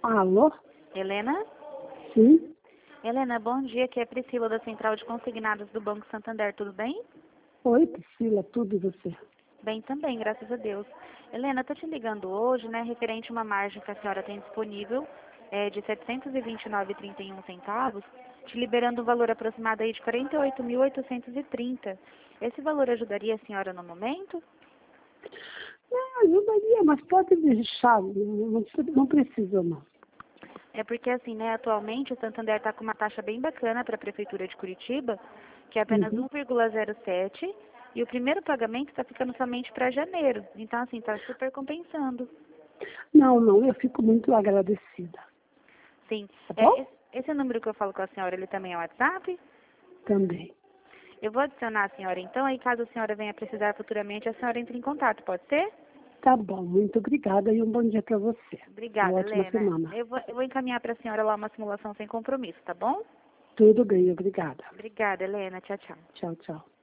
Alô? Helena? Sim? Helena, bom dia. Aqui é a Priscila da Central de Consignados do Banco Santander. Tudo bem? Oi, Priscila, tudo e você? Bem também, graças a Deus. Helena, estou te ligando hoje, né, referente a uma margem que a senhora tem disponível de R$ 729,31, te liberando um valor aproximado aí de R$ 48.830. Esse valor ajudaria a senhora no momento? Ajudaria, mas pode deixar, não precisa não. É porque assim, né, atualmente o Santander está com uma taxa bem bacana para a Prefeitura de Curitiba, que é apenas 1,07, e o primeiro pagamento está ficando somente para janeiro. Então, assim, está super compensando. Não, eu fico muito agradecida. Sim. Tá bom? Esse número que eu falo com a senhora, ele também é WhatsApp? Também. Eu vou adicionar a senhora então, aí caso a senhora venha precisar futuramente, a senhora entre em contato, pode ser? Tá bom, muito obrigada e um bom dia para você. Obrigada, Uma ótima Helena. semana. Eu vou encaminhar para a senhora lá uma simulação sem compromisso, tá bom? Tudo bem, obrigada. Obrigada, Helena. Tchau, tchau. Tchau, tchau.